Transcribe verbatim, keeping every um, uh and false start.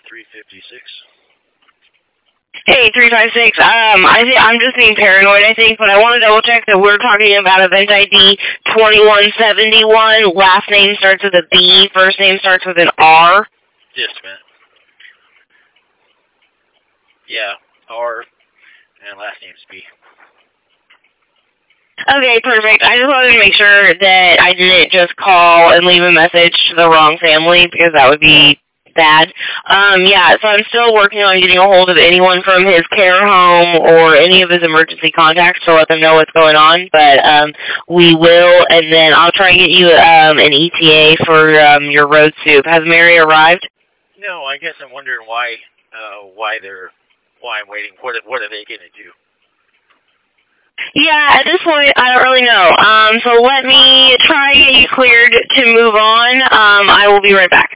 three fifty-six. Hey, three five six. Um, I th- I'm just being paranoid, I think, but I want to double check that we're talking about event I D twenty-one seventy-one. Last name starts with a B, first name starts with an R. Yes, man. Yeah, R, and last name's B. Okay, perfect. I just wanted to make sure that I didn't just call and leave a message to the wrong family, because that would be bad. Um, yeah, so I'm still working on getting a hold of anyone from his care home or any of his emergency contacts to let them know what's going on, but um, we will, and then I'll try and get you um, an E T A for um, your road soup. Has Mary arrived? No, I guess I'm wondering why, uh, why they're, why I'm waiting. What, what are they going to do? Yeah, at this point, I don't really know. Um, so let me try and get you cleared to move on. Um, I will be right back.